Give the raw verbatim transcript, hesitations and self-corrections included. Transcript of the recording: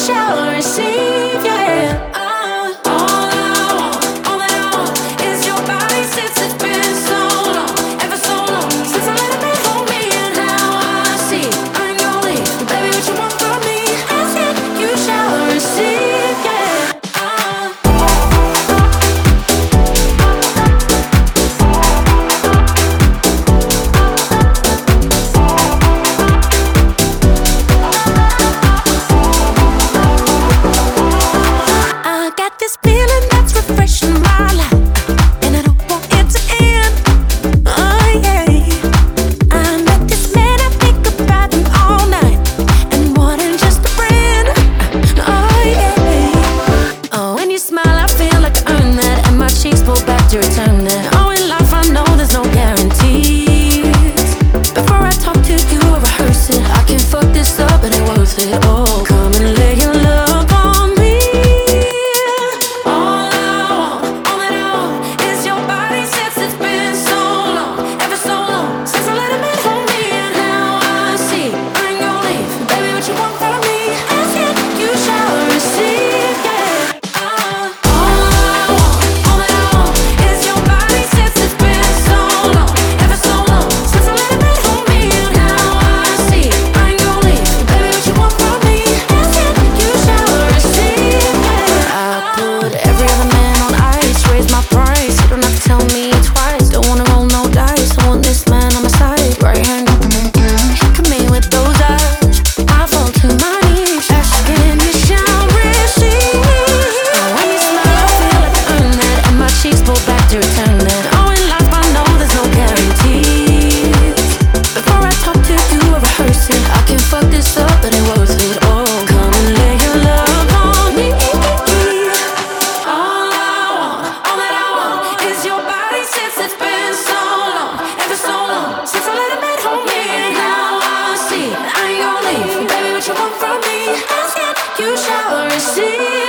shall receive, yeah. Uh, all I want, all that I want is your body since it's been so long, ever so long since I let it hold me. And now I see I'm your lead, baby, what you want from me? Ask it, you shall receive, yeah. Uh, I got this feeling that's refreshing my life, and I don't want it to end. Oh yeah, I met this man, I think about him all night, and more than just a friend. Oh yeah. Oh, when you smile, I feel like I earned that, and my cheeks pull back to return that. Oh, in life I know there's no guarantees. Before I talk to you or rehearse it, I can fuck this up and it worth it. Oh, come and lay your love on me. All I want, all that I want is your body since it's been so long, ever so long since I let him in hold me. And now I see I'm your lead, baby, what you want from me? Ask it, you shall receive, yeah. Uh, all I want, all that I want is your body since it's been so long, ever so long since I let him in hold me. And now I see I'm your lead, baby, what you want from me? Ask it, you shall receive, yeah. I put every other man on ice, raise my price. You don't have to tell me twice. Don't wanna roll no dice. I want this man on my side, right hand up and look at me with those eyes. I fall to my knees, asking you shall receive. Oh, when you smile, I feel like I earned that, and my cheeks pull back to return that. Oh, in life I know there's no guarantees. Before I talk to you or rehearse it, I can fuck this up and it worth it. Oh, come and lay your love on me. All I want, all that I want is your body since it's been so long, ever so long since I let him in hold me. And now I see I'm your lead, baby, what you want from me? Ask it, you shall receive.